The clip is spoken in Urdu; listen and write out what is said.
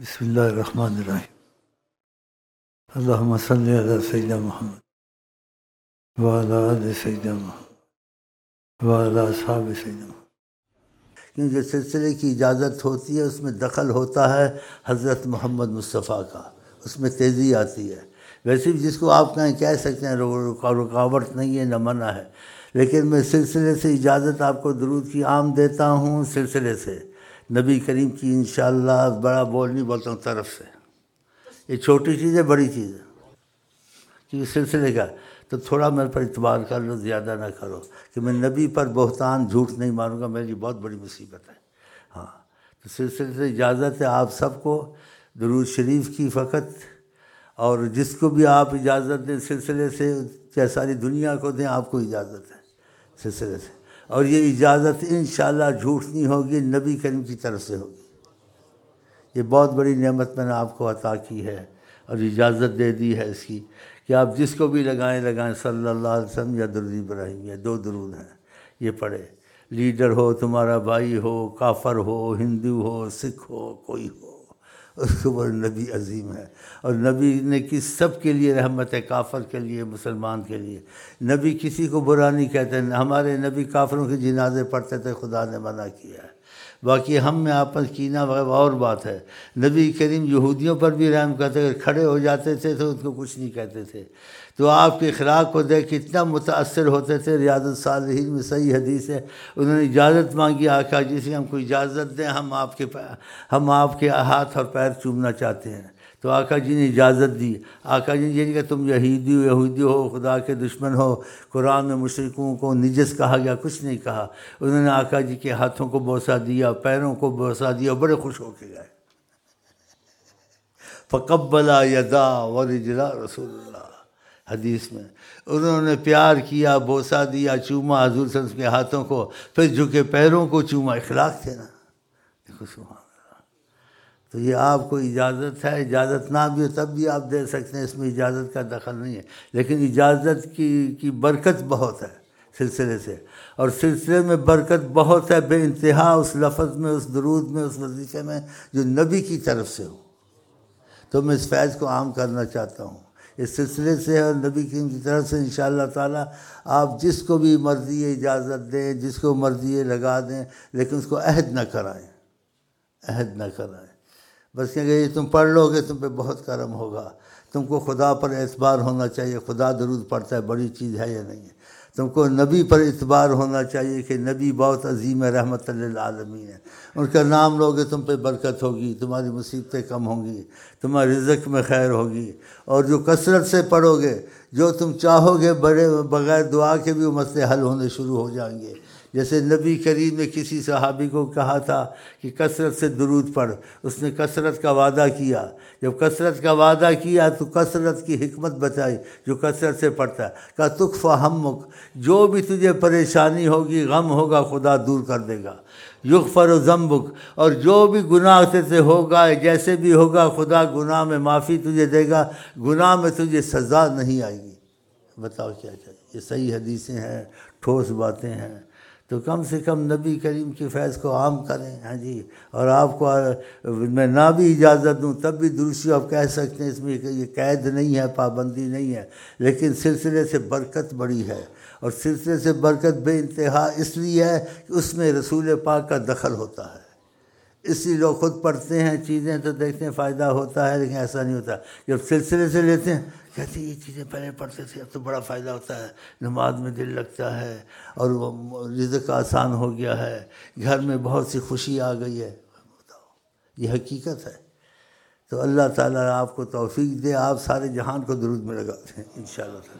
بسم اللہ الرحمن الرحیم۔ اللہم صلی علی سیدنا محمد وعلی آل سیدنا محمد وعلی اصحاب سیدنا محمد۔ کیونکہ سلسلے کی اجازت ہوتی ہے، اس میں دخل ہوتا ہے حضرت محمد مصطفیٰ کا، اس میں تیزی آتی ہے۔ ویسے بھی جس کو آپ کہہ سکتے ہیں رکاوٹ نہیں ہے، نہ منع ہے، لیکن میں سلسلے سے اجازت آپ کو درود کی عام دیتا ہوں، سلسلے سے نبی کریم کی انشاءاللہ بڑا بول نہیں بولتا ہوں طرف سے۔ یہ چھوٹی چیز ہے، بڑی چیز ہے، کیونکہ سلسلے کا تو تھوڑا میرے پر اعتبار کر لو، زیادہ نہ کرو کہ میں نبی پر بہتان جھوٹ نہیں ماروں گا، میری بہت بڑی مصیبت ہے۔ ہاں، تو سلسلے سے اجازت ہے آپ سب کو درود شریف کی فقط، اور جس کو بھی آپ اجازت دیں سلسلے سے، چاہے ساری دنیا کو دیں، آپ کو اجازت ہے سلسلے سے، اور یہ اجازت انشاءاللہ جھوٹ نہیں ہوگی، نبی کریم کی طرف سے ہوگی۔ یہ بہت بڑی نعمت میں نے آپ کو عطا کی ہے اور اجازت دے دی ہے اس کی کہ آپ جس کو بھی لگائیں صلی اللہ علیہ وسلم یا درود ابراہیم، یا دو درود ہیں، یہ پڑھے۔ لیڈر ہو، تمہارا بھائی ہو، کافر ہو، ہندو ہو، سکھ ہو، کوئی ہو، اس کو بڑا نبی عظیم ہے، اور نبی نے کس سب کے لیے رحمت ہے، کافر کے لیے، مسلمان کے لیے۔ نبی کسی کو برا نہیں کہتے، ہمارے نبی کافروں کے جنازے پڑھتے تھے، خدا نے منع کیا ہے۔ باقی ہم میں آپس کینہ وغیرہ اور بات ہے۔ نبی کریم یہودیوں پر بھی رحم کرتے تھے، کھڑے ہو جاتے تھے تو ان کو کچھ نہیں کہتے تھے۔ تو آپ کے اخلاق کو دیکھ کتنا متاثر ہوتے تھے۔ ریاض الصالحین میں صحیح حدیث ہے، انہوں نے اجازت مانگی آقا جی سے، ہم کو اجازت دیں، ہم آپ کے ہاتھ اور پیر چومنا چاہتے ہیں۔ تو آقا جی نے اجازت دی۔ آقا جی نے یہ نہیں کہ تم یہودی ہو، خدا کے دشمن ہو، قرآن میں مشرکوں کو نجس کہا گیا، کچھ نہیں کہا۔ انہوں نے آقا جی کے ہاتھوں کو بوسہ دیا، پیروں کو بوسہ دیا، بڑے خوش ہو کے گئے۔ فقبلا یدا ورجلا رسول اللہ، حدیث میں انہوں نے پیار کیا، بوسہ دیا، چوما حضور صلی اللہ علیہ وسلم کے ہاتھوں کو، پھر جھکے پیروں کو چوما۔ اخلاق تھے نا، دیکھو سبحان۔ تو یہ آپ کو اجازت ہے، اجازت نہ بھی ہو تب بھی آپ دے سکتے ہیں، اس میں اجازت کا دخل نہیں ہے، لیکن اجازت کی برکت بہت ہے سلسلے سے، اور سلسلے میں برکت بہت ہے بے انتہا، اس لفظ میں، اس درود میں، اس وظیفے میں جو نبی کی طرف سے ہو۔ تو میں اس فیض کو عام کرنا چاہتا ہوں اس سلسلے سے، اور نبی کی طرف سے انشاءاللہ تعالیٰ آپ جس کو بھی مرضی اجازت دیں، جس کو مرضی لگا دیں، لیکن اس کو عہد نہ کرائیں، عہد نہ کرائیں۔ بس کہ یہ تم پڑھ لو گے تم پہ بہت کرم ہوگا۔ تم کو خدا پر اعتبار ہونا چاہیے، خدا درود پڑھتا ہے، بڑی چیز ہے یا نہیں ہے۔ تم کو نبی پر اعتبار ہونا چاہیے کہ نبی بہت عظیم ہے، رحمت للعالمین ہے۔ ان کا نام لوگے تم پہ برکت ہوگی، تمہاری مصیبتیں کم ہوں گی، تمہارے رزق میں خیر ہوگی، اور جو کثرت سے پڑھو گے، جو تم چاہو گے بغیر دعا کے بھی وہ مسئلے حل ہونے شروع ہو جائیں گے۔ جیسے نبی کریم نے کسی صحابی کو کہا تھا کہ کثرت سے درود پڑھ، اس نے کثرت کا وعدہ کیا۔ جب کثرت کا وعدہ کیا تو کثرت کی حکمت بتائی، جو کثرت سے پڑھتا ہے، کہا تکفیٰ ہمک، جو بھی تجھے پریشانی ہوگی، غم ہوگا، خدا دور کر دے گا۔ یغفر ذنبک، اور جو بھی گناہ سے ہوگا، جیسے بھی ہوگا، خدا گناہ میں معافی تجھے دے گا، گناہ میں تجھے سزا نہیں آئے گی۔ بتاؤ کیا چاہیے؟ یہ صحیح حدیثیں ہیں، ٹھوس باتیں ہیں۔ تو کم سے کم نبی کریم کی فیض کو عام کریں۔ ہاں جی، اور آپ کو میں نہ بھی اجازت دوں تب بھی درستی آپ کہہ سکتے ہیں، اس میں یہ قید نہیں ہے، پابندی نہیں ہے، لیکن سلسلے سے برکت بڑی ہے، اور سلسلے سے برکت بے انتہا اس لیے ہے کہ اس میں رسول پاک کا دخل ہوتا ہے۔ اس لیے لوگ خود پڑھتے ہیں چیزیں تو دیکھتے ہیں فائدہ ہوتا ہے، لیکن ایسا نہیں ہوتا۔ جب سلسلے سے لیتے ہیں کہتے ہیں یہ چیزیں پہلے پڑھتے تھے، اب تو بڑا فائدہ ہوتا ہے، نماز میں دل لگتا ہے، اور وہ رزق آسان ہو گیا ہے، گھر میں بہت سی خوشی آ گئی ہے۔ بتاؤ، یہ حقیقت ہے۔ تو اللہ تعالیٰ آپ کو توفیق دے، آپ سارے جہان کو درود میں لگاتے ہیں انشاءاللہ۔